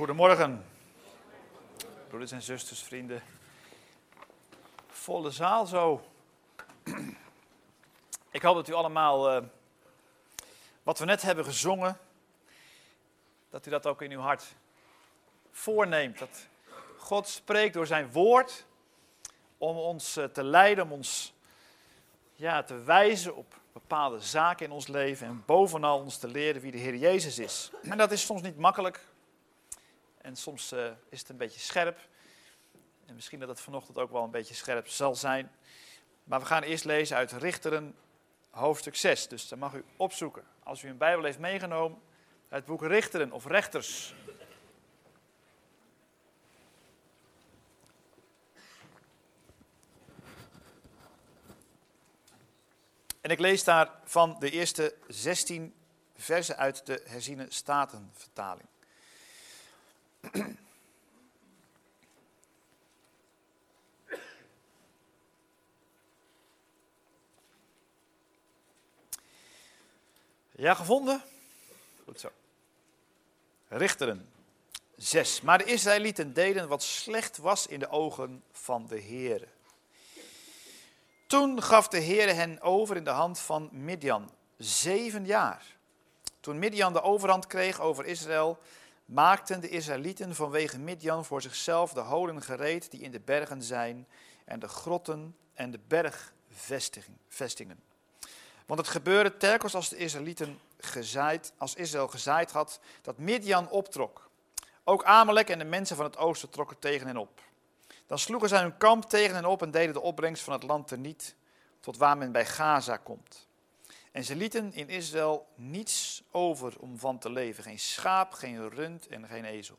Goedemorgen, broeders en zusters, vrienden. Volle zaal zo. Ik hoop dat u allemaal wat we net hebben gezongen, dat u dat ook in uw hart voorneemt. Dat God spreekt door zijn woord om ons te leiden, om ons te wijzen op bepaalde zaken in ons leven en bovenal ons te leren wie de Heer Jezus is. En dat is soms niet makkelijk. En soms is het een beetje scherp. En misschien dat het vanochtend ook wel een beetje scherp zal zijn. Maar we gaan eerst lezen uit Richteren, hoofdstuk 6. Dus dat mag u opzoeken. Als u een Bijbel heeft meegenomen, het boek Richteren of Rechters. En ik lees daar van de eerste 16 versen uit de herziene statenvertaling. Ja, gevonden? Goed zo. Richteren 6. Maar de Israëlieten deden wat slecht was in de ogen van de Heere. Toen gaf de Heere hen over in de hand van Midjan, 7 jaar. Toen Midjan de overhand kreeg over Israël, maakten de Israëlieten vanwege Midjan voor zichzelf de holen gereed die in de bergen zijn en de grotten en de bergvestingen. Want het gebeurde telkens als de Israëlieten als Israël gezaaid had, dat Midjan optrok. Ook Amalek en de mensen van het oosten trokken tegen hen op. Dan sloegen zij hun kamp tegen hen op en deden de opbrengst van het land teniet, tot waar men bij Gaza komt. En ze lieten in Israël niets over om van te leven. Geen schaap, geen rund en geen ezel.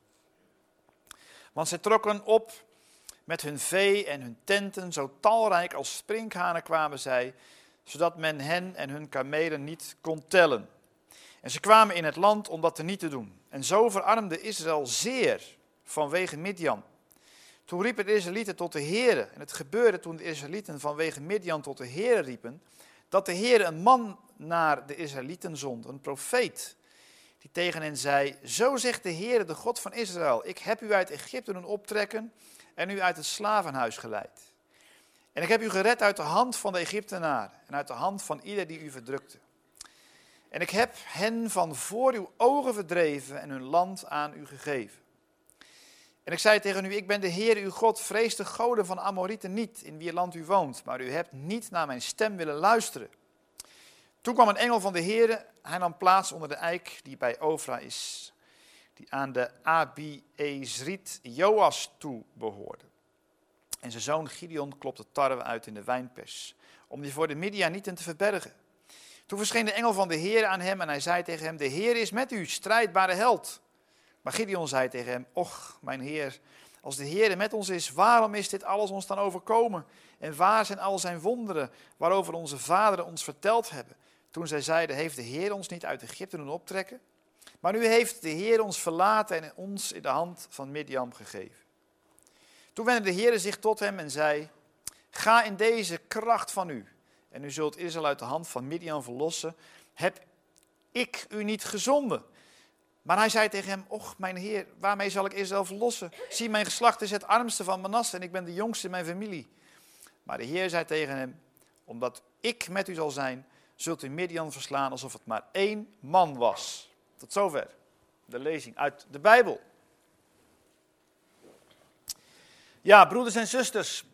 Want zij trokken op met hun vee en hun tenten, zo talrijk als sprinkhanen kwamen zij, zodat men hen en hun kamelen niet kon tellen. En ze kwamen in het land om dat niet te doen. En zo verarmde Israël zeer vanwege Midjan. Toen riepen de Israëlieten tot de Heere. En het gebeurde toen de Israëlieten vanwege Midjan tot de Heere riepen, dat de Heere een man naar de Israëlieten zond, een profeet, die tegen hen zei: Zo zegt de Heere, de God van Israël, ik heb u uit Egypte doen optrekken en u uit het slavenhuis geleid. En ik heb u gered uit de hand van de Egyptenaren en uit de hand van ieder die u verdrukte. En ik heb hen van voor uw ogen verdreven en hun land aan u gegeven. En ik zei tegen u, ik ben de Heer uw God, vrees de goden van Amorieten niet, in wie land u woont, maar u hebt niet naar mijn stem willen luisteren. Toen kwam een engel van de Heer, hij nam plaats onder de eik die bij Ofra is, die aan de Abi-Ezriet Joas toe behoorde. En zijn zoon Gideon klopte tarwe uit in de wijnpers, om die voor de Midianieten te verbergen. Toen verscheen de engel van de Heer aan hem en hij zei tegen hem, de Heer is met u, strijdbare held. Maar Gideon zei tegen hem, och, mijn Heer, als de Heer met ons is, waarom is dit alles ons dan overkomen? En waar zijn al zijn wonderen, waarover onze vaderen ons verteld hebben? Toen zij zeiden, heeft de Heer ons niet uit Egypte doen optrekken? Maar nu heeft de Heer ons verlaten en ons in de hand van Midjan gegeven. Toen wendde de Heer zich tot hem en zei, ga in deze kracht van u, en u zult Israël uit de hand van Midjan verlossen. Heb ik u niet gezonden? Maar hij zei tegen hem, och mijn Heer, waarmee zal ik Israël verlossen? Zie, mijn geslacht is het armste van Manasse en ik ben de jongste in mijn familie. Maar de Heer zei tegen hem, omdat ik met u zal zijn, zult u Midjan verslaan alsof het maar 1 man was. Tot zover de lezing uit de Bijbel. Ja, broeders en zusters.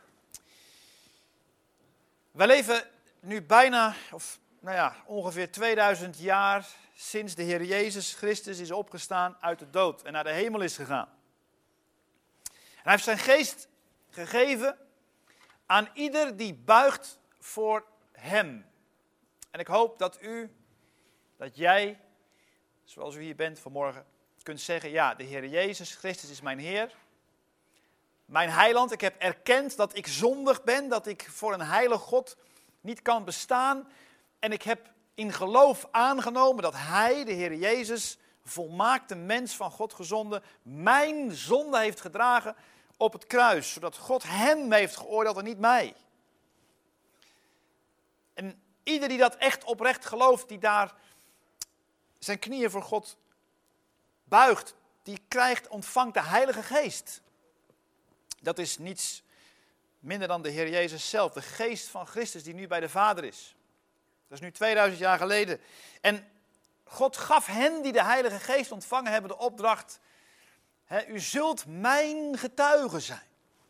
Wij leven nu bijna, ongeveer 2000 jaar sinds de Heer Jezus Christus is opgestaan uit de dood en naar de hemel is gegaan. En hij heeft zijn geest gegeven aan ieder die buigt voor hem. En ik hoop dat jij, zoals u hier bent vanmorgen, kunt zeggen, ja, de Heer Jezus Christus is mijn Heer, mijn heiland. Ik heb erkend dat ik zondig ben, dat ik voor een heilig God niet kan bestaan. En ik heb in geloof aangenomen dat hij, de Heer Jezus, volmaakte mens van God gezonden, mijn zonde heeft gedragen op het kruis, zodat God hem heeft geoordeeld en niet mij. En ieder die dat echt oprecht gelooft, die daar zijn knieën voor God buigt, die ontvangt de Heilige Geest. Dat is niets minder dan de Heer Jezus zelf, de geest van Christus die nu bij de Vader is. Dat is nu 2000 jaar geleden. En God gaf hen die de Heilige Geest ontvangen hebben de opdracht, u zult mijn getuigen zijn.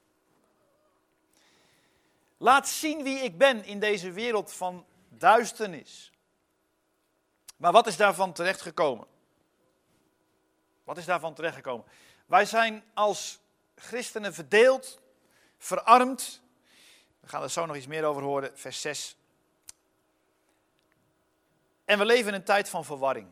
Laat zien wie ik ben in deze wereld van duisternis. Maar wat is daarvan terechtgekomen? Wat is daarvan terechtgekomen? Wij zijn als christenen verdeeld, verarmd. We gaan er zo nog iets meer over horen, vers 6. En we leven in een tijd van verwarring.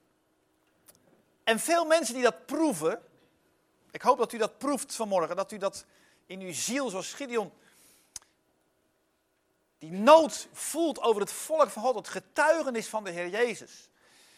En veel mensen die dat proeven, ik hoop dat u dat proeft vanmorgen, dat u dat in uw ziel, zoals Gideon, die nood voelt over het volk van God, het getuigenis van de Heer Jezus.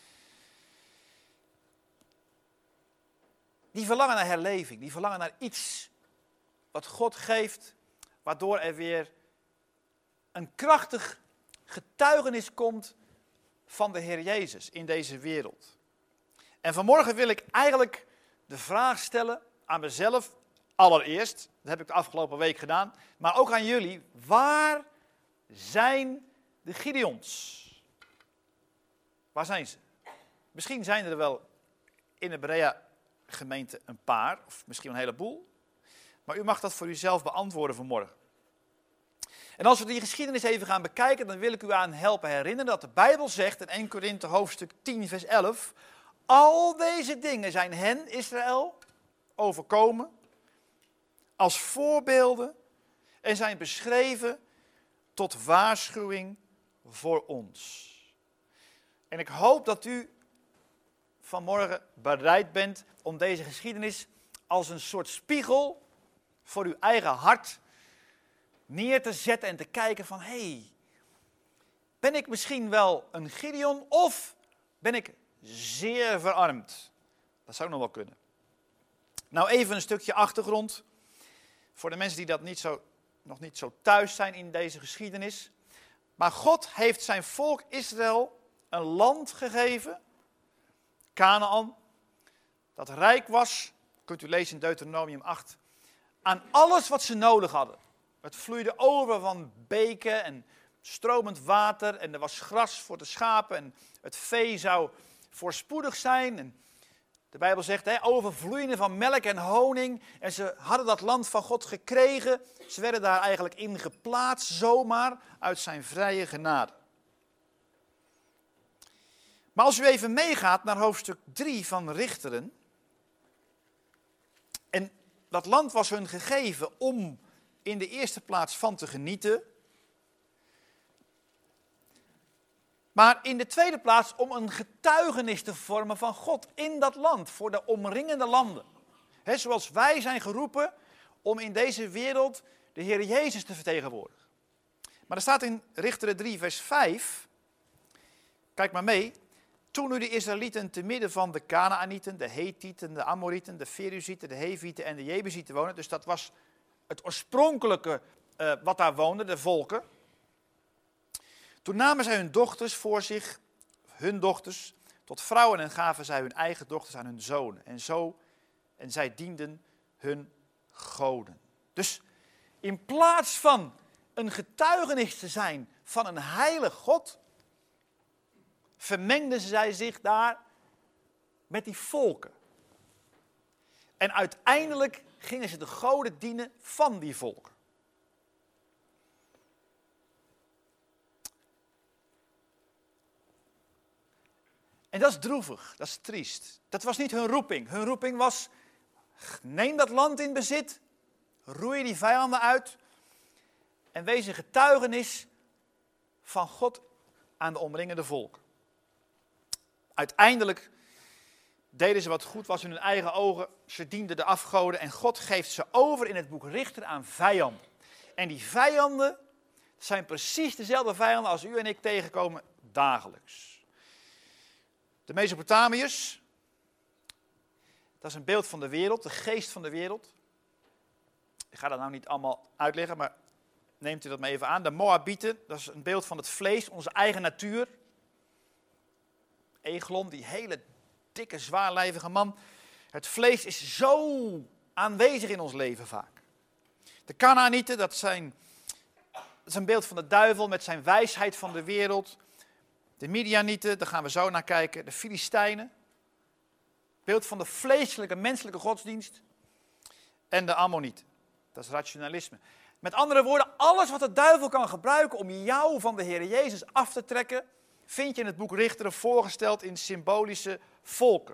Die verlangen naar herleving, die verlangen naar iets wat God geeft, waardoor er weer een krachtig getuigenis komt van de Heer Jezus in deze wereld. En vanmorgen wil ik eigenlijk de vraag stellen aan mezelf, allereerst, dat heb ik de afgelopen week gedaan, maar ook aan jullie, waar zijn de Gideons? Waar zijn ze? Misschien zijn er wel in de Berea-gemeente een paar, of misschien een heleboel. Maar u mag dat voor uzelf beantwoorden vanmorgen. En als we die geschiedenis even gaan bekijken, dan wil ik u aan helpen herinneren dat de Bijbel zegt in 1 Korinthe hoofdstuk 10 vers 11, al deze dingen zijn hen, Israël, overkomen als voorbeelden en zijn beschreven tot waarschuwing voor ons. En ik hoop dat u vanmorgen bereid bent om deze geschiedenis als een soort spiegel voor uw eigen hart neer te zetten en te kijken van, ben ik misschien wel een Gideon of ben ik zeer verarmd? Dat zou nog wel kunnen. Nou, even een stukje achtergrond voor de mensen die dat nog niet zo thuis zijn in deze geschiedenis. Maar God heeft zijn volk Israël een land gegeven, Kanaan, dat rijk was, kunt u lezen in Deuteronomium 8, aan alles wat ze nodig hadden. Het vloeide over van beken en stromend water en er was gras voor de schapen en het vee zou voorspoedig zijn. En de Bijbel zegt, overvloeiende van melk en honing. En ze hadden dat land van God gekregen. Ze werden daar eigenlijk in geplaatst, zomaar, uit zijn vrije genade. Maar als u even meegaat naar hoofdstuk 3 van Richteren. En dat land was hun gegeven om in de eerste plaats van te genieten. Maar in de tweede plaats om een getuigenis te vormen van God in dat land, voor de omringende landen. Zoals wij zijn geroepen om in deze wereld de Heer Jezus te vertegenwoordigen. Maar er staat in Richteren 3 vers 5, kijk maar mee. Toen nu de Israëlieten te midden van de Kanaanieten, de Hethieten, de Amorieten, de Feruzieten, de Hevieten en de Jebusieten wonen. Dus dat was het oorspronkelijke wat daar woonde, de volken. Toen namen zij hun dochters voor zich, hun dochters, tot vrouwen en gaven zij hun eigen dochters aan hun zonen. En zij dienden hun goden. Dus in plaats van een getuigenis te zijn van een heilig God, vermengden zij zich daar met die volken. En uiteindelijk gingen ze de goden dienen van die volken. En dat is droevig, dat is triest. Dat was niet hun roeping. Hun roeping was, neem dat land in bezit, roei die vijanden uit en wees een getuigenis van God aan de omringende volken. Uiteindelijk deden ze wat goed was in hun eigen ogen, ze dienden de afgoden en God geeft ze over in het boek Richter aan vijanden. En die vijanden zijn precies dezelfde vijanden als u en ik tegenkomen dagelijks. De Mesopotamiërs, dat is een beeld van de wereld, de geest van de wereld. Ik ga dat nou niet allemaal uitleggen, maar neemt u dat maar even aan. De Moabieten, dat is een beeld van het vlees, onze eigen natuur. Eglon, die hele dikke, zwaarlijvige man, Het vlees is zo aanwezig in ons leven vaak. De Kanaanieten, dat is een beeld van de duivel met zijn wijsheid van de wereld. De Midianieten, daar gaan we zo naar kijken. De Filistijnen, beeld van de vleeselijke, menselijke godsdienst. En de Ammonieten, dat is rationalisme. Met andere woorden, alles wat de duivel kan gebruiken om jou van de Heer Jezus af te trekken, vind je in het boek Richteren voorgesteld in symbolische volken.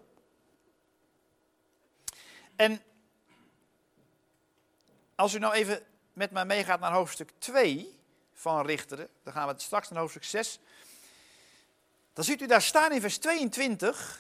En als u nou even met mij meegaat naar hoofdstuk 2 van Richteren, dan gaan we straks naar hoofdstuk 6. Dan ziet u daar staan in vers 22.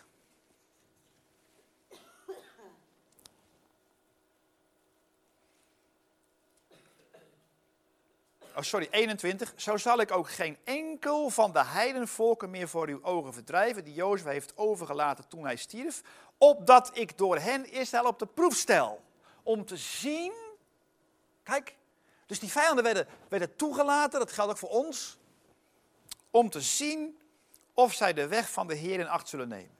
Oh, sorry, 21. Zo zal ik ook geen enkel van de heidenvolken meer voor uw ogen verdrijven, die Jozua heeft overgelaten toen hij stierf, opdat ik door hen Israël op de proef stel. Om te zien, kijk, dus die vijanden werden toegelaten, dat geldt ook voor ons, om te zien of zij de weg van de Heer in acht zullen nemen.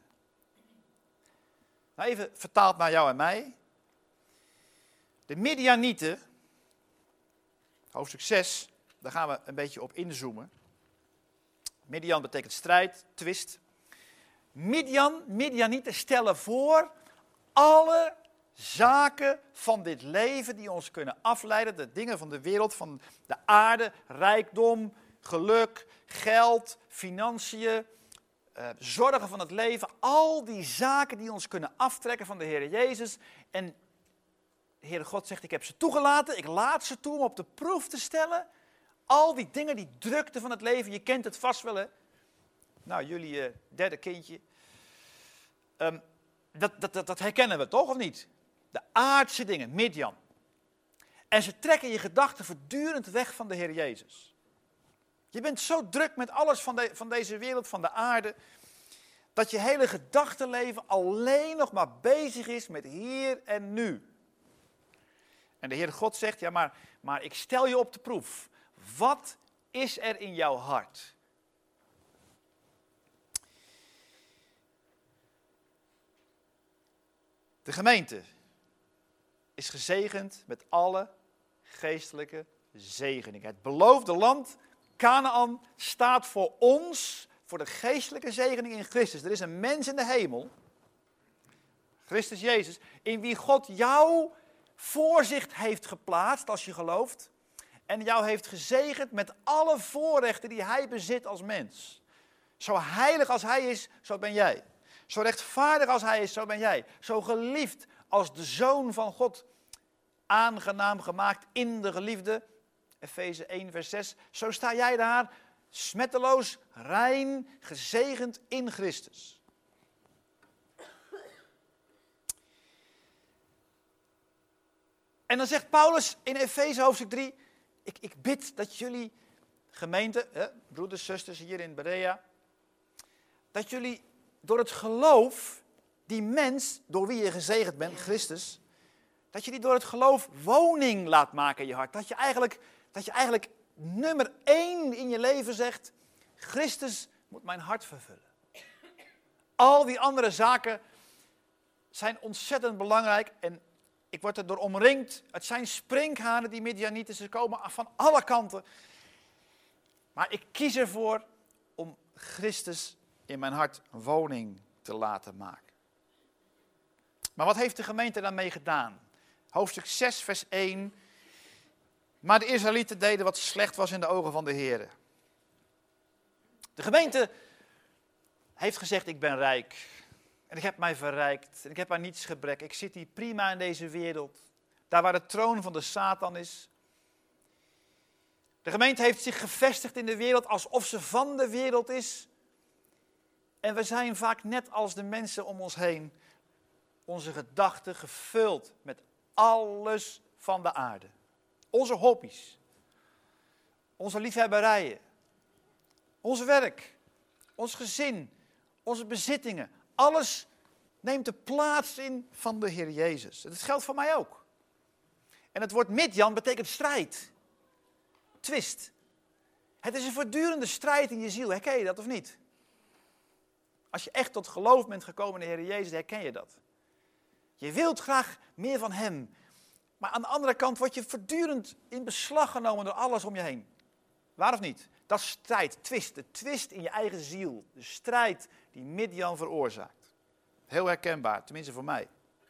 Nou, even vertaald naar jou en mij. De Midianieten, hoofdstuk 6, daar gaan we een beetje op inzoomen. Midian betekent strijd, twist. Midianieten stellen voor alle zaken van dit leven die ons kunnen afleiden, de dingen van de wereld, van de aarde, rijkdom, geluk, geld, financiën, zorgen van het leven. Al die zaken die ons kunnen aftrekken van de Heer Jezus. En de Heere God zegt, ik heb ze toegelaten, ik laat ze toe om op de proef te stellen. Al die dingen, die drukte van het leven, je kent het vast wel, hè. Nou, jullie derde kindje. Dat herkennen we toch, of niet? De aardse dingen, Midian. En ze trekken je gedachten voortdurend weg van de Heer Jezus. Je bent zo druk met alles van deze wereld, van de aarde, dat je hele gedachtenleven alleen nog maar bezig is met hier en nu. En de Heer God zegt, ja, maar ik stel je op de proef. Wat is er in jouw hart? De gemeente is gezegend met alle geestelijke zegeningen. Het beloofde land, Kanaan, staat voor ons, voor de geestelijke zegening in Christus. Er is een mens in de hemel, Christus Jezus, in wie God jou voor zich heeft geplaatst als je gelooft. En jou heeft gezegend met alle voorrechten die hij bezit als mens. Zo heilig als hij is, zo ben jij. Zo rechtvaardig als hij is, zo ben jij. Zo geliefd als de Zoon van God. Aangenaam gemaakt in de geliefde. Efeze 1 vers 6. Zo sta jij daar, smetteloos, rein, gezegend in Christus. En dan zegt Paulus in Efeze hoofdstuk 3... Ik bid dat jullie, gemeente, broeders, zusters hier in Berea, dat jullie door het geloof, die mens door wie je gezegend bent, Christus, dat je die door het geloof woning laat maken in je hart. Dat je eigenlijk nummer 1 in je leven zegt, Christus moet mijn hart vervullen. Al die andere zaken zijn ontzettend belangrijk en ik word er door omringd. Het zijn sprinkhanen, die Midianieten, ze komen van alle kanten. Maar ik kies ervoor om Christus in mijn hart een woning te laten maken. Maar wat heeft de gemeente daarmee gedaan? Hoofdstuk 6, vers 1. Maar de Israëlieten deden wat slecht was in de ogen van de Heer. De gemeente heeft gezegd, ik ben rijk. En ik heb mij verrijkt. En ik heb aan niets gebrek. Ik zit hier prima in deze wereld. Daar waar de troon van de Satan is. De gemeente heeft zich gevestigd in de wereld alsof ze van de wereld is. En we zijn vaak net als de mensen om ons heen. Onze gedachten gevuld met alles van de aarde. Onze hobby's. Onze liefhebberijen. Ons werk. Ons gezin. Onze bezittingen. Alles neemt de plaats in van de Heer Jezus. Dat geldt voor mij ook. En het woord Midian betekent strijd. Twist. Het is een voortdurende strijd in je ziel. Herken je dat of niet? Als je echt tot geloof bent gekomen in de Heer Jezus, herken je dat. Je wilt graag meer van hem. Maar aan de andere kant word je voortdurend in beslag genomen door alles om je heen. Waar of niet? Dat is strijd, twist. De twist in je eigen ziel. De strijd die Midian veroorzaakt. Heel herkenbaar, tenminste voor mij.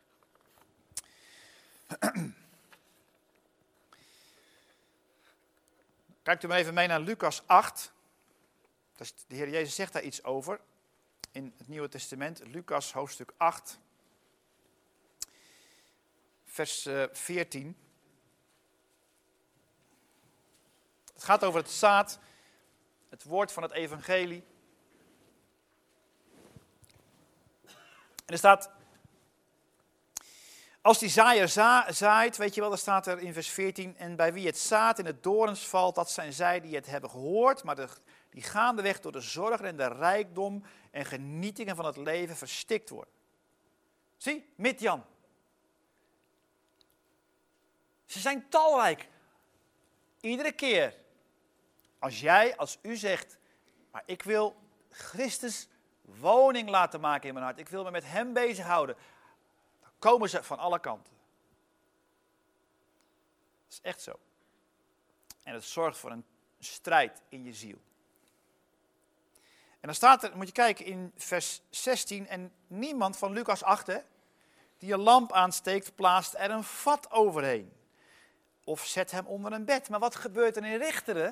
Kijkt u maar even mee naar Lucas 8. De Heer Jezus zegt daar iets over. In het Nieuwe Testament, Lucas hoofdstuk 8. Vers 14. Het gaat over het zaad, het woord van het evangelie. En er staat, als die zaaier zaait, weet je wel, dan staat er in vers 14, en bij wie het zaad in het dorens valt, dat zijn zij die het hebben gehoord, maar die gaandeweg door de zorgen en de rijkdom en genietingen van het leven verstikt worden. Zie, Midian. Ze zijn talrijk. Iedere keer als u zegt, maar ik wil Christus woning laten maken in mijn hart. Ik wil me met hem bezighouden. Dan komen ze van alle kanten. Dat is echt zo. En het zorgt voor een strijd in je ziel. En dan staat er, moet je kijken in vers 16, en niemand van Lucas 8, die een lamp aansteekt, plaatst er een vat overheen. Of zet hem onder een bed. Maar wat gebeurt er in Richteren?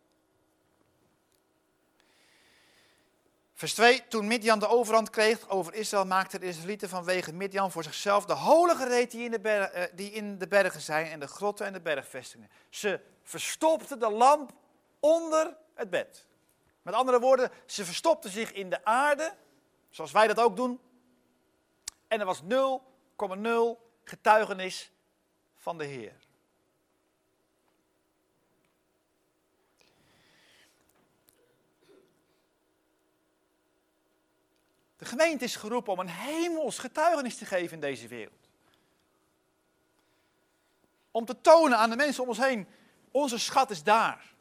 Vers 2. Toen Midian de overhand kreeg over Israël, maakten de Israëlieten vanwege Midian voor zichzelf de holen gereed die in de bergen zijn en de grotten en de bergvestingen. Ze verstopten de lamp onder het bed. Met andere woorden, ze verstopten zich in de aarde, zoals wij dat ook doen. En er was 0,0 getuigenis van de Heer. De gemeente is geroepen om een hemels getuigenis te geven in deze wereld. Om te tonen aan de mensen om ons heen, onze schat is daar.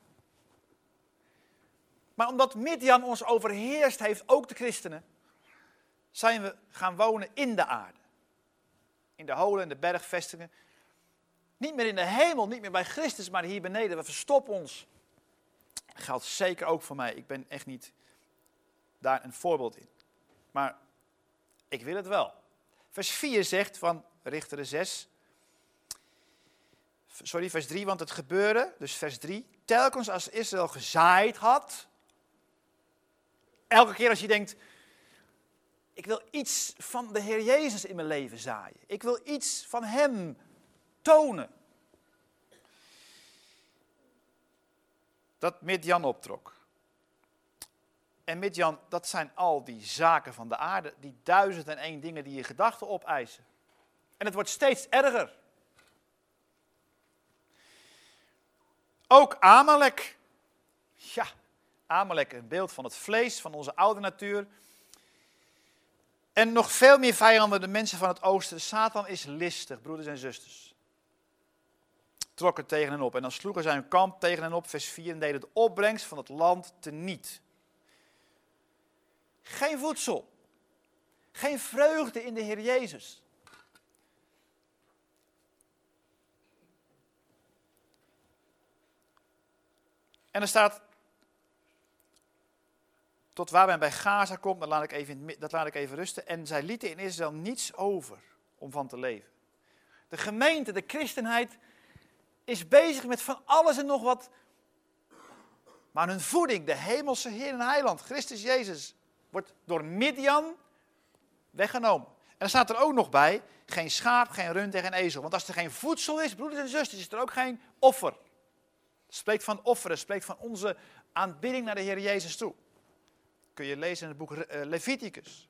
Maar omdat Midian ons overheerst heeft, ook de christenen, zijn we gaan wonen in de aarde. In de holen en de bergvestingen. Niet meer in de hemel, niet meer bij Christus, maar hier beneden. We verstoppen ons. Dat geldt zeker ook voor mij. Ik ben echt niet daar een voorbeeld in. Maar ik wil het wel. Vers 4 zegt van Richteren 6. Vers 3, want het gebeurde, dus vers 3. Telkens als Israël gezaaid had. Elke keer als je denkt, ik wil iets van de Heer Jezus in mijn leven zaaien. Ik wil iets van hem tonen. Dat Midian optrok. En Midian, dat zijn al die zaken van de aarde, die 1001 dingen die je gedachten opeisen. En het wordt steeds erger. Ook Amalek. Ja, Amalek, een beeld van het vlees, van onze oude natuur. En nog veel meer vijanden, de mensen van het oosten. Satan is listig, broeders en zusters. Trokken tegen hen op. En dan sloegen zij hun kamp tegen hen op, vers 4, en deden de opbrengst van het land teniet. Geen voedsel. Geen vreugde in de Heer Jezus. En er staat, tot waar men bij Gaza komt, dat laat ik even rusten. En zij lieten in Israël niets over om van te leven. De gemeente, de christenheid, is bezig met van alles en nog wat. Maar hun voeding, de hemelse Heer en Heiland, Christus Jezus, wordt door Midian weggenomen. En dan staat er ook nog bij, geen schaap, geen rund en geen ezel. Want als er geen voedsel is, broeders en zusters, is er ook geen offer. Het spreekt van offeren, het spreekt van onze aanbidding naar de Heer Jezus toe. Kun je lezen in het boek Leviticus.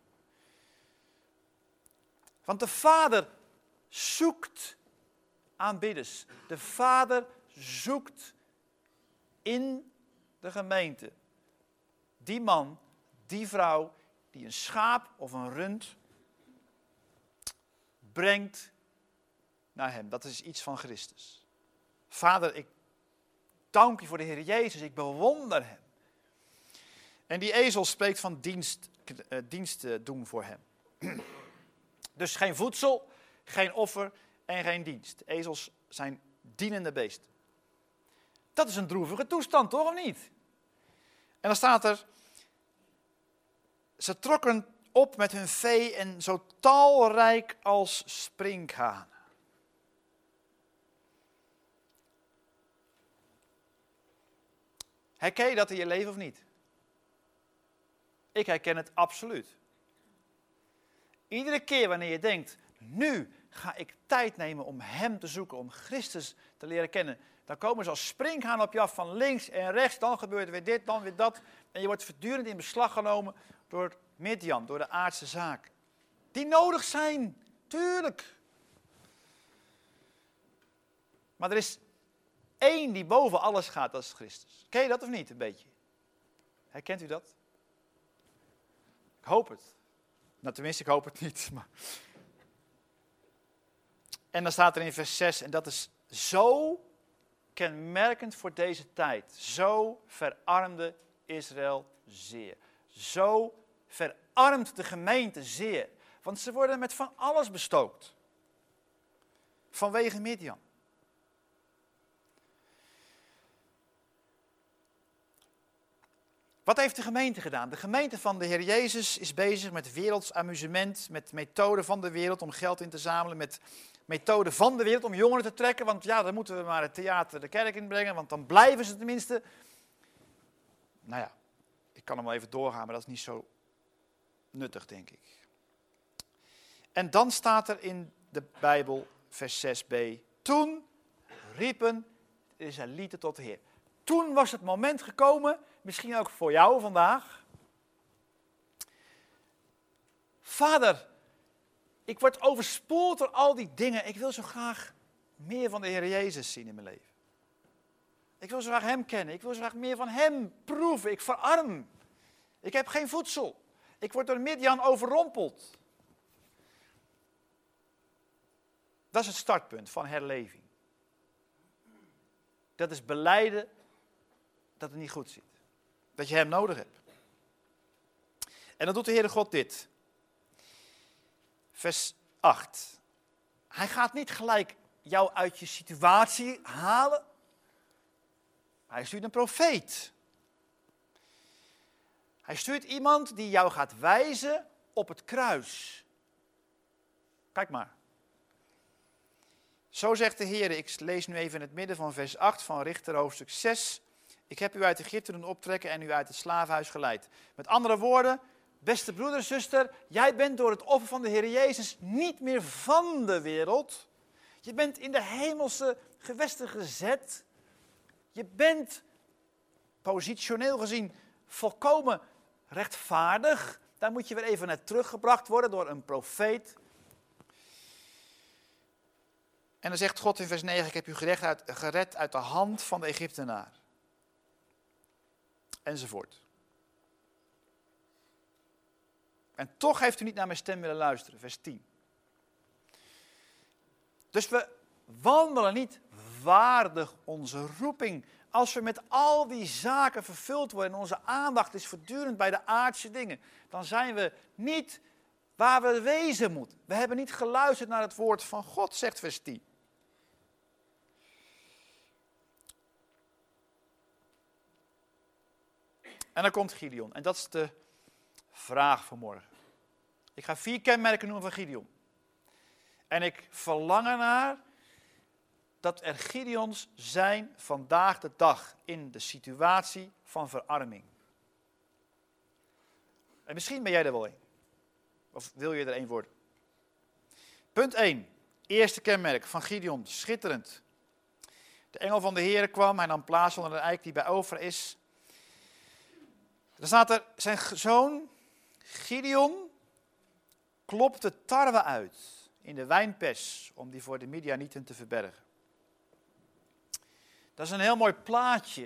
Want de Vader zoekt aanbidders. De Vader zoekt in de gemeente die man, die vrouw, die een schaap of een rund brengt naar hem. Dat is iets van Christus. Vader, ik dank u voor de Heer Jezus, ik bewonder hem. En die ezel spreekt van dienst doen voor hem. Dus geen voedsel, Geen offer en geen dienst. Ezels zijn dienende beesten. Dat is een droevige toestand, toch of niet? En dan staat er, ze trokken op met hun vee en zo talrijk als sprinkhanen. Herken je dat in je leven of niet? Ik herken het absoluut. Iedere keer wanneer je denkt, nu ga ik tijd nemen om Hem te zoeken, om Christus te leren kennen. Dan komen ze als sprinkhaan op je af van links en rechts, dan gebeurt er weer dit, dan weer dat. En je wordt voortdurend in beslag genomen door Midjan, door de aardse zaken. Die nodig zijn, tuurlijk. Maar er is één die boven alles gaat, dat is Christus. Ken je dat of niet, een beetje? Herkent u dat? Ik hoop het. Nou, tenminste, ik hoop het niet. Maar... En dan staat er in vers 6, en dat is zo kenmerkend voor deze tijd. Zo verarmde Israël zeer. Zo verarmt de gemeente zeer. Want ze worden met van alles bestookt. Vanwege Midjan. Wat heeft de gemeente gedaan? De gemeente van de Heer Jezus is bezig met werelds amusement, met methoden van de wereld om geld in te zamelen, met methoden van de wereld om jongeren te trekken, want ja, dan moeten we maar het theater de kerk inbrengen, want dan blijven ze tenminste. Nou ja, ik kan hem wel even doorgaan, maar dat is niet zo nuttig, denk ik. En dan staat er in de Bijbel, vers 6b, toen riepen de Israëlieten tot de Heer. Toen was het moment gekomen, misschien ook voor jou vandaag. Vader, ik word overspoeld door al die dingen. Ik wil zo graag meer van de Heer Jezus zien in mijn leven. Ik wil zo graag Hem kennen. Ik wil zo graag meer van Hem proeven. Ik verarm. Ik heb geen voedsel. Ik word door Midjan overrompeld. Dat is het startpunt van herleving. Dat is belijden dat het niet goed zit. Dat je Hem nodig hebt. En dan doet de Heere God dit. Vers 8. Hij gaat niet gelijk jou uit je situatie halen. Hij stuurt een profeet. Hij stuurt iemand die jou gaat wijzen op het kruis. Kijk maar. Zo zegt de Heer, ik lees nu even in het midden van vers 8 van Richter hoofdstuk 6. Ik heb u uit Egypte doen optrekken en u uit het slavenhuis geleid. Met andere woorden, beste broeder, zuster, jij bent door het offer van de Heer Jezus niet meer van de wereld. Je bent in de hemelse gewesten gezet. Je bent, positioneel gezien, volkomen rechtvaardig. Daar moet je weer even naar teruggebracht worden door een profeet. En dan zegt God in vers 9, ik heb u gered uit de hand van de Egyptenaar. Enzovoort. En toch heeft u niet naar mijn stem willen luisteren, vers 10. Dus we wandelen niet waardig onze roeping. Als we met al die zaken vervuld worden en onze aandacht is voortdurend bij de aardse dingen, dan zijn we niet waar we wezen moeten. We hebben niet geluisterd naar het woord van God, zegt vers 10. En dan komt Gideon. En dat is de vraag van morgen. Ik ga 4 kenmerken noemen van Gideon. En ik verlang ernaar dat er Gideons zijn vandaag de dag in de situatie van verarming. En misschien ben jij er wel een. Of wil je er een worden? Punt 1. Eerste kenmerk van Gideon. Schitterend. De engel van de Heere kwam. Hij nam plaats onder een eik die bij Ofra is. Dan staat er, zijn zoon Gideon klopte tarwe uit in de wijnpers om die voor de Midianieten te verbergen. Dat is een heel mooi plaatje.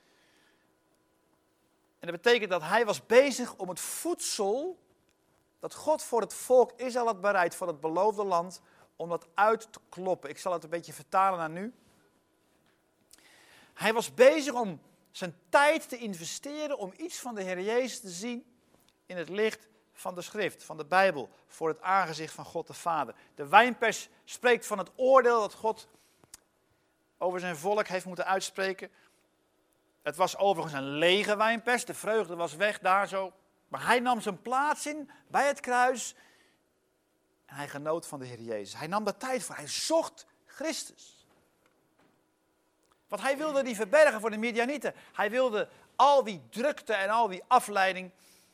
En dat betekent dat hij was bezig om het voedsel dat God voor het volk Israël had bereid voor het beloofde land, om dat uit te kloppen. Ik zal het een beetje vertalen naar nu. Hij was bezig om zijn tijd te investeren om iets van de Heer Jezus te zien in het licht van de schrift, van de Bijbel, voor het aangezicht van God de Vader. De wijnpers spreekt van het oordeel dat God over zijn volk heeft moeten uitspreken. Het was overigens een lege wijnpers, de vreugde was weg daar zo. Maar hij nam zijn plaats in bij het kruis en hij genoot van de Heer Jezus. Hij nam de tijd voor, hij zocht Christus. Want hij wilde die verbergen voor de Midianieten. Hij wilde al die drukte en al die afleiding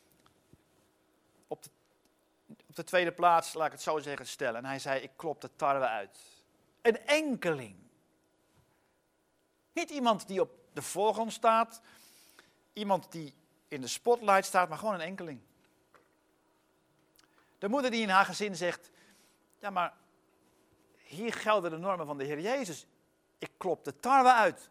op de tweede plaats, laat ik het zo zeggen, stellen. En hij zei, ik klop de tarwe uit. Een enkeling. Niet iemand die op de voorgrond staat, iemand die in de spotlight staat, maar gewoon een enkeling. De moeder die in haar gezin zegt, ja maar hier gelden de normen van de Heer Jezus. Ik klop de tarwe uit.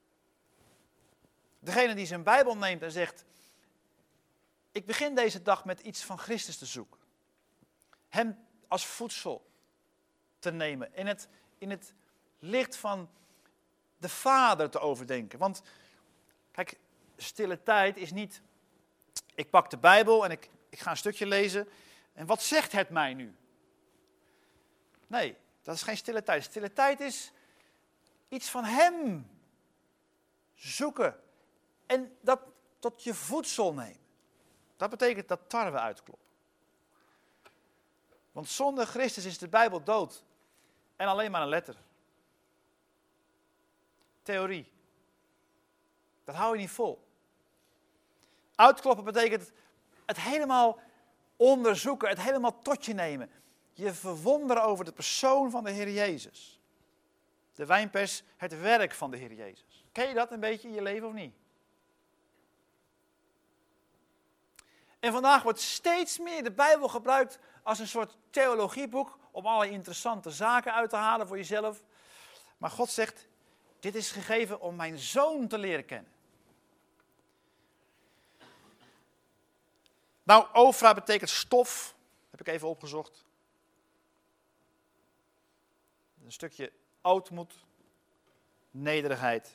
Degene die zijn Bijbel neemt en zegt, ik begin deze dag met iets van Christus te zoeken. Hem als voedsel te nemen. In het licht van de Vader te overdenken. Want, kijk, stille tijd is niet, ik pak de Bijbel en ik ga een stukje lezen. En wat zegt het mij nu? Nee, dat is geen stille tijd. Stille tijd is iets van Hem zoeken. En dat tot je voedsel nemen. Dat betekent dat tarwe uitkloppen. Want zonder Christus is de Bijbel dood. En alleen maar een letter. Theorie. Dat hou je niet vol. Uitkloppen betekent het helemaal onderzoeken, het helemaal tot je nemen. Je verwonderen over de persoon van de Heer Jezus. De wijnpers, het werk van de Heer Jezus. Ken je dat een beetje in je leven of niet? En vandaag wordt steeds meer de Bijbel gebruikt als een soort theologieboek om allerlei interessante zaken uit te halen voor jezelf. Maar God zegt, dit is gegeven om mijn zoon te leren kennen. Nou, Ofra betekent stof, heb ik even opgezocht. Een stukje ootmoed, nederigheid.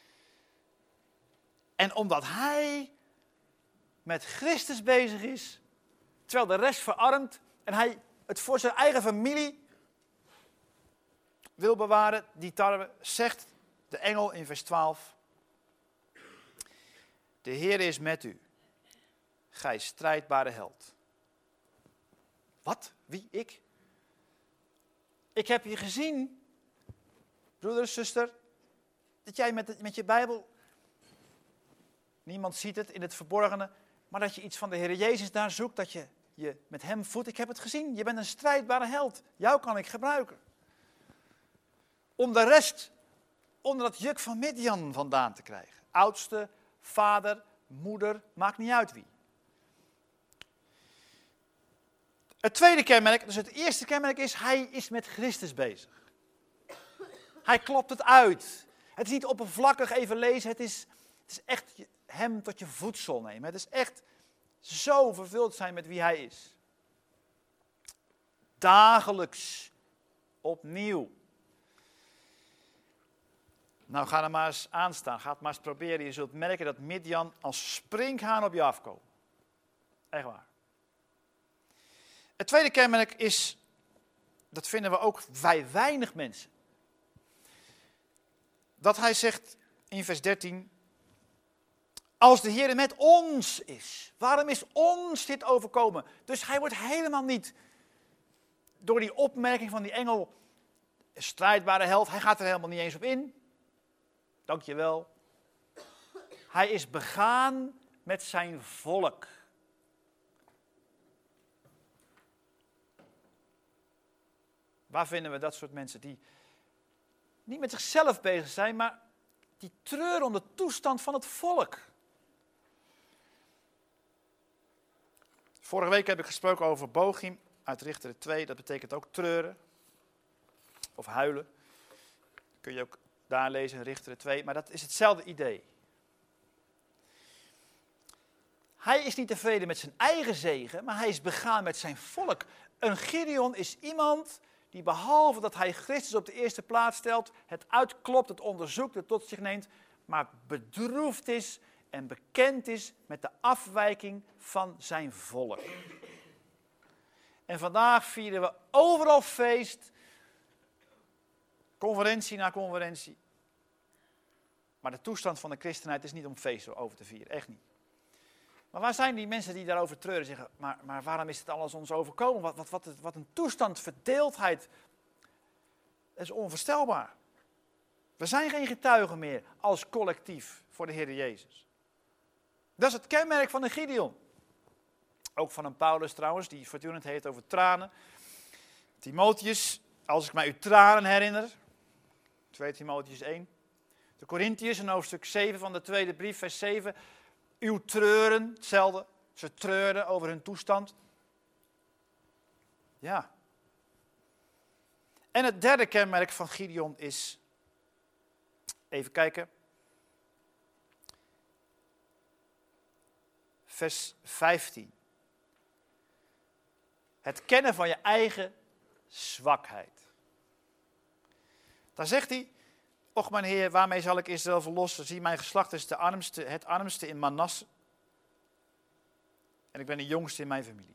En omdat hij met Christus bezig is, terwijl de rest verarmt en hij het voor zijn eigen familie wil bewaren, die tarwe, zegt de engel in vers 12. De Heer is met u, gij strijdbare held. Wat? Wie? Ik? Ik heb je gezien, broeder, zuster, dat jij met je Bijbel, niemand ziet het in het verborgene, maar dat je iets van de Heer Jezus daar zoekt, dat je met hem voedt. Ik heb het gezien, je bent een strijdbare held. Jou kan ik gebruiken. Om de rest onder dat juk van Midian vandaan te krijgen. Oudste, vader, moeder, maakt niet uit wie. Het tweede kenmerk, dus het eerste kenmerk is, hij is met Christus bezig. Hij klopt het uit. Het is niet oppervlakkig even lezen, het is echt hem tot je voedsel nemen. Het is echt zo vervuld zijn met wie hij is. Dagelijks, opnieuw. Nou, ga er maar eens aan staan. Ga het maar eens proberen. Je zult merken dat Midian als sprinkhaan op je afkomt. Echt waar. Het tweede kenmerk is, dat vinden we ook bij weinig mensen. Dat hij zegt in vers 13, als de Heer met ons is. Waarom is ons dit overkomen? Dus hij wordt helemaal niet door die opmerking van die engel, strijdbare held, hij gaat er helemaal niet eens op in. Dankjewel. Hij is begaan met zijn volk. Waar vinden we dat soort mensen die niet met zichzelf bezig zijn, maar die treuren om de toestand van het volk? Vorige week heb ik gesproken over Bochim uit Richteren 2. Dat betekent ook treuren of huilen. Kun je ook daar lezen in Richteren 2. Maar dat is hetzelfde idee. Hij is niet tevreden met zijn eigen zegen, maar hij is begaan met zijn volk. Een Gideon is iemand die behalve dat hij Christus op de eerste plaats stelt, het uitklopt, het onderzoekt, het tot zich neemt, maar bedroefd is en bekend is met de afwijking van zijn volk. En vandaag vieren we overal feest. Conferentie na conferentie. Maar de toestand van de christenheid is niet om feesten over te vieren. Echt niet. Maar waar zijn die mensen die daarover treuren en zeggen, maar waarom is het alles ons overkomen? Wat een toestand, verdeeldheid. Dat is onvoorstelbaar. We zijn geen getuigen meer als collectief voor de Heer Jezus. Dat is het kenmerk van een Gideon. Ook van een Paulus trouwens, die voortdurend heeft over tranen. Timotheus, als ik mij uw tranen herinner. 2 Timotheus 1. De Korintiërs in hoofdstuk 7 van de tweede brief, vers 7. Uw treuren, hetzelfde. Ze treurden over hun toestand. Ja. En het derde kenmerk van Gideon is, even kijken, vers 15. Het kennen van je eigen zwakheid. Daar zegt hij, och mijn Heer, waarmee zal ik Israël verlossen? Zie, mijn geslacht is het armste in Manasse. En ik ben de jongste in mijn familie.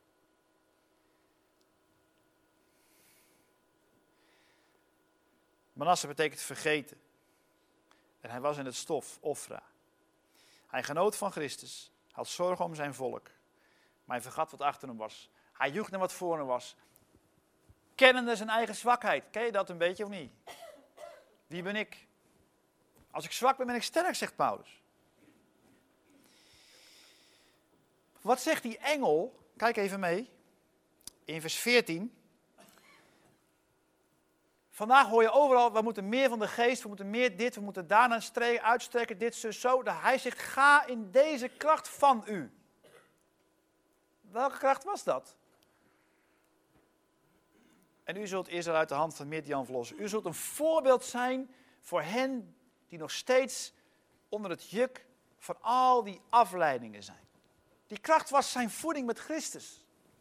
Manasse betekent vergeten. En hij was in het stof, Ofra. Hij genoot van Christus, had zorgen om zijn volk. Maar hij vergat wat achter hem was. Hij joeg naar wat voor hem was. Kennende zijn eigen zwakheid. Ken je dat een beetje of niet? Wie ben ik? Als ik zwak ben, ben ik sterk, zegt Paulus. Wat zegt die engel? Kijk even mee. In vers 14. Vandaag hoor je overal, we moeten meer van de geest, we moeten meer dit, we moeten daarna uitstrekken, dit, zo. Hij zegt, ga in deze kracht van u. Welke kracht was dat? En u zult Israël uit de hand van Midjan verlossen. U zult een voorbeeld zijn voor hen die nog steeds onder het juk van al die afleidingen zijn. Die kracht was zijn voeding met Christus.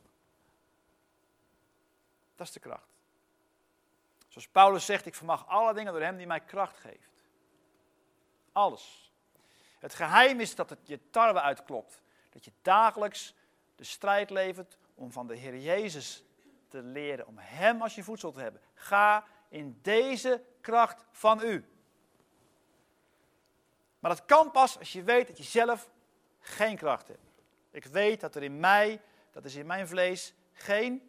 Dat is de kracht. Zoals Paulus zegt, ik vermag alle dingen door hem die mij kracht geeft. Alles. Het geheim is dat het je tarwe uitklopt. Dat je dagelijks de strijd levert om van de Heer Jezus te leren. Om hem als je voedsel te hebben. Ga in deze kracht van u. Maar dat kan pas als je weet dat je zelf geen kracht hebt. Ik weet dat er in mij, dat is in mijn vlees, geen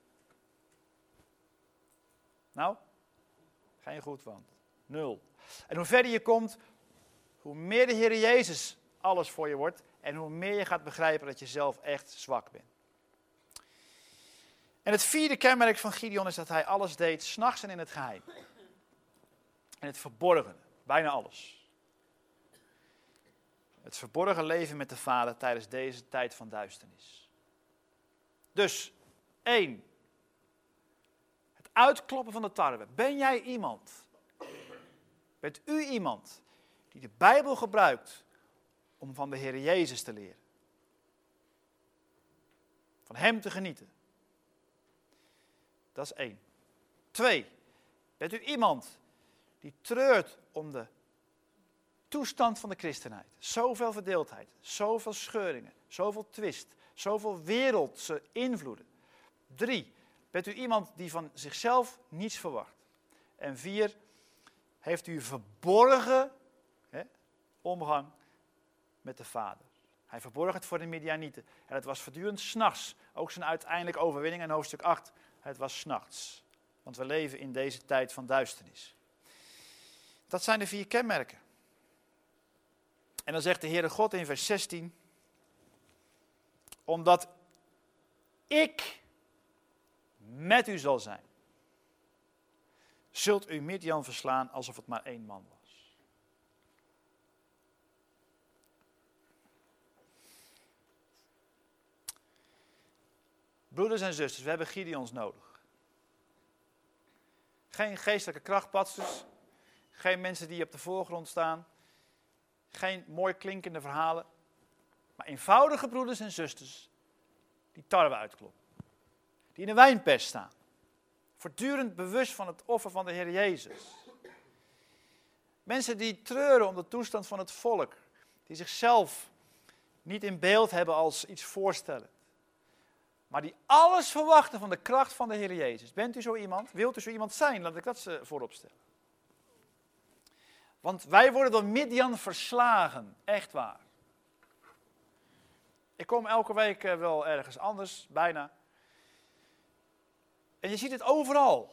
goed van. 0. En hoe verder je komt, hoe meer de Heer Jezus alles voor je wordt. En hoe meer je gaat begrijpen dat je zelf echt zwak bent. En het vierde kenmerk van Gideon is dat hij alles deed 's nachts en in het geheim. En het verborgen, bijna alles. Het verborgen leven met de Vader tijdens deze tijd van duisternis. Dus, 1. Het uitkloppen van de tarwe. Ben jij iemand? Bent u iemand die de Bijbel gebruikt om van de Heer Jezus te leren? Van hem te genieten. Dat is 1. 2. Bent u iemand die treurt om de toestand van de christenheid? Zoveel verdeeldheid, zoveel scheuringen, zoveel twist, zoveel wereldse invloeden. 3. Bent u iemand die van zichzelf niets verwacht? En 4. Heeft u verborgen omgang met de Vader? Hij verborg het voor de Midianieten. En het was voortdurend 's nachts. Ook zijn uiteindelijke overwinning in hoofdstuk 8. Het was 's nachts. Want we leven in deze tijd van duisternis. Dat zijn de 4 kenmerken. En dan zegt de Heere God in vers 16. Omdat ik met u zal zijn, zult u Midjan verslaan alsof het maar 1 man was. Broeders en zusters, we hebben Gideons nodig. Geen geestelijke krachtpatsters, geen mensen die op de voorgrond staan, geen mooi klinkende verhalen, maar eenvoudige broeders en zusters die tarwe uitkloppen. Die in de wijnpers staan. Voortdurend bewust van het offer van de Heer Jezus. Mensen die treuren om de toestand van het volk. Die zichzelf niet in beeld hebben als iets voorstellen. maar die alles verwachten van de kracht van de Heer Jezus. Bent u zo iemand? Wilt u zo iemand zijn? Laat ik dat voorop stellen. Want wij worden door Midian verslagen, echt waar. Ik kom elke week wel ergens anders, bijna. En je ziet het overal.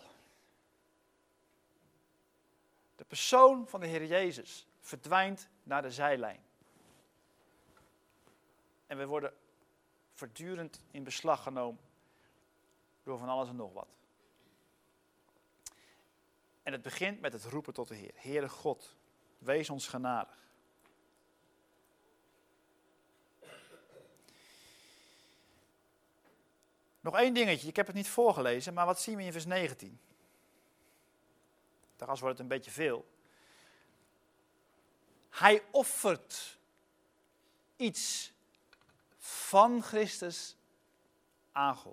De persoon van de Heer Jezus verdwijnt naar de zijlijn. En we worden voortdurend in beslag genomen door van alles en nog wat. En het begint met het roepen tot de Heer. Heere God, wees ons genadig. Nog één dingetje, ik heb het niet voorgelezen, maar wat zien we in vers 19? Daarom wordt het een beetje veel. Hij offert iets van Christus aan God.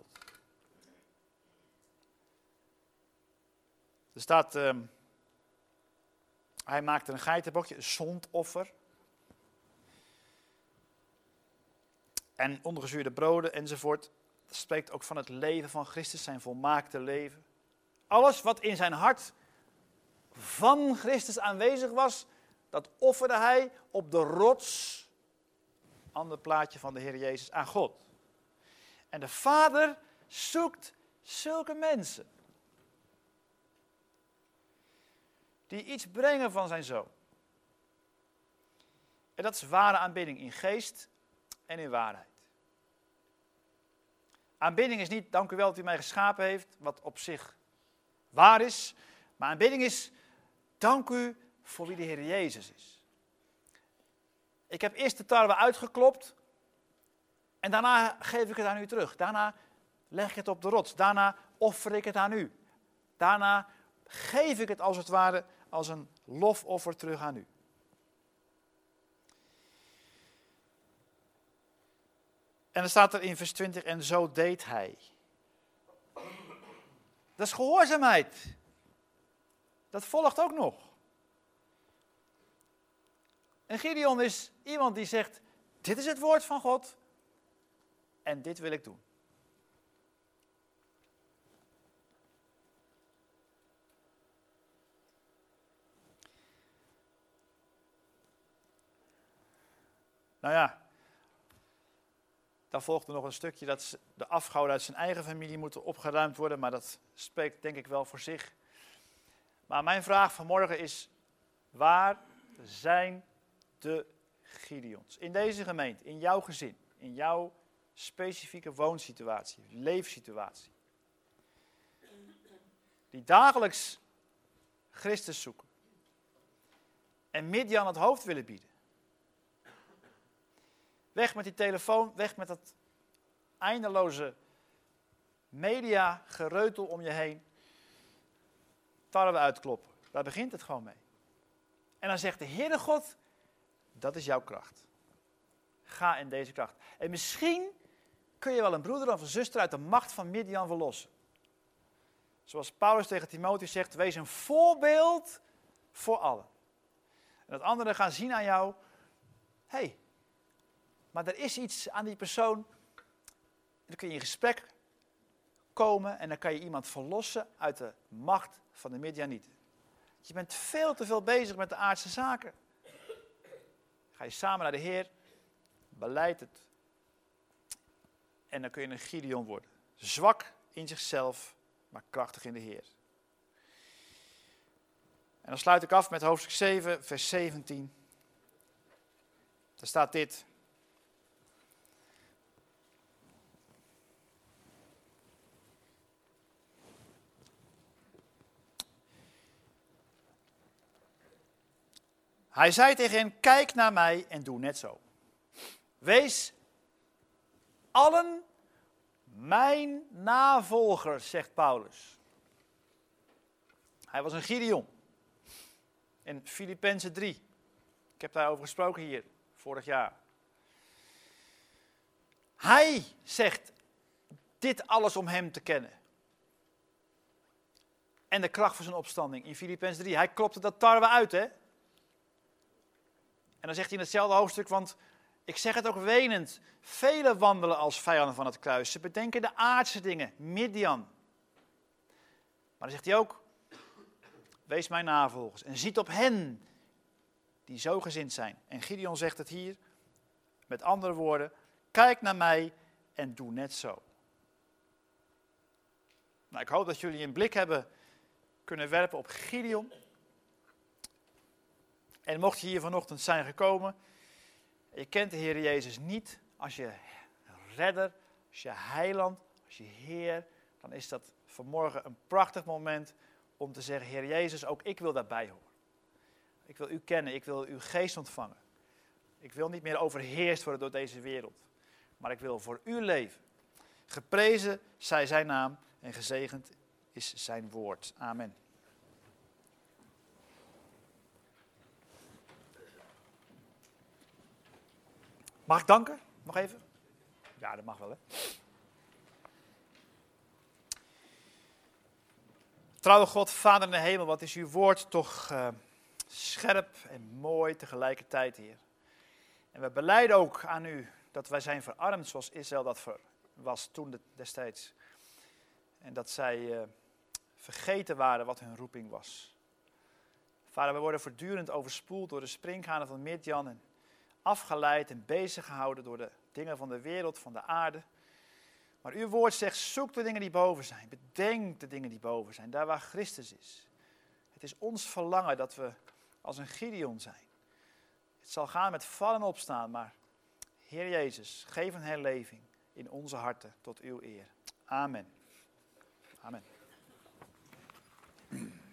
Er staat, hij maakte een geitenbokje, een zondoffer. En ongezuurde broden enzovoort. Dat spreekt ook van het leven van Christus, zijn volmaakte leven. Alles wat in zijn hart van Christus aanwezig was, dat offerde hij op de rots, ander plaatje van de Heer Jezus, aan God. En de Vader zoekt zulke mensen. Die iets brengen van zijn Zoon. En dat is ware aanbidding in geest en in waarheid. Aanbidding is niet, dank u wel dat u mij geschapen heeft, wat op zich waar is. Maar aanbidding is, dank u voor wie de Heer Jezus is. Ik heb eerst de tarwe uitgeklopt en daarna geef ik het aan u terug. Daarna leg ik het op de rots. Daarna offer ik het aan u. Daarna geef ik het als het ware als een lofoffer terug aan u. En dan staat er in vers 20, en zo deed hij. Dat is gehoorzaamheid. Dat volgt ook nog. En Gideon is iemand die zegt, dit is het woord van God en dit wil ik doen. Nou ja, dan volgt er nog een stukje dat de afgoden uit zijn eigen familie moeten opgeruimd worden, maar dat spreekt denk ik wel voor zich. Maar mijn vraag vanmorgen is, waar zijn de Gideons? In deze gemeente, in jouw gezin, in jouw specifieke woonsituatie, leefsituatie. Die dagelijks Christus zoeken. En Midian het hoofd willen bieden. Weg met die telefoon, weg met dat eindeloze media gereutel om je heen. Tarwe uitkloppen, daar begint het gewoon mee. En dan zegt de Heere God, dat is jouw kracht. Ga in deze kracht. En misschien kun je wel een broeder of een zuster uit de macht van Midian verlossen. Zoals Paulus tegen Timotheus zegt, wees een voorbeeld voor allen. En dat anderen gaan zien aan jou, hey, maar er is iets aan die persoon. Dan kun je in gesprek komen en dan kan je iemand verlossen uit de macht van de Midianieten. Je bent veel te veel bezig met de aardse zaken. Ga je samen naar de Heer, beleid het. En dan kun je een Gideon worden. Zwak in zichzelf, maar krachtig in de Heer. En dan sluit ik af met hoofdstuk 7, vers 17. Daar staat dit. Hij zei tegen hen, kijk naar mij en doe net zo. Wees allen mijn navolgers, zegt Paulus. Hij was een Gideon. In Filippenzen 3. Ik heb daarover gesproken hier, vorig jaar. Hij zegt dit alles om hem te kennen. En de kracht van zijn opstanding in Filippenzen 3. Hij klopte dat tarwe uit, hè. En dan zegt hij in hetzelfde hoofdstuk, want Ik zeg het ook wenend. Velen wandelen als vijanden van het kruis. Ze bedenken de aardse dingen. Midian. Maar dan zegt hij ook, wees mijn navolgers en ziet op hen die zo gezind zijn. En Gideon zegt het hier, met andere woorden, kijk naar mij en doe net zo. Nou, ik hoop dat jullie een blik hebben kunnen werpen op Gideon. En mocht je hier vanochtend zijn gekomen, je kent de Heer Jezus niet als je redder, als je heiland, als je Heer, dan is dat vanmorgen een prachtig moment om te zeggen, Heer Jezus, ook ik wil daarbij horen. Ik wil u kennen, ik wil uw geest ontvangen. Ik wil niet meer overheerst worden door deze wereld, maar ik wil voor u leven. Geprezen zij zijn naam en gezegend is zijn woord. Amen. Mag ik danken? Nog even? Ja, dat mag wel, hè. Trouwe God, Vader in de hemel, wat is uw woord toch scherp en mooi tegelijkertijd, Heer. En we belijden ook aan u dat wij zijn verarmd zoals Israël dat was toen destijds. En dat zij vergeten waren wat hun roeping was. Vader, we worden voortdurend overspoeld door de springganen van Midjan en afgeleid en bezig gehouden door de dingen van de wereld, van de aarde. Maar uw woord zegt, zoek de dingen die boven zijn. Bedenk de dingen die boven zijn, daar waar Christus is. Het is ons verlangen dat we als een Gideon zijn. Het zal gaan met vallen en opstaan, maar Heer Jezus, geef een herleving in onze harten tot uw eer. Amen. Amen.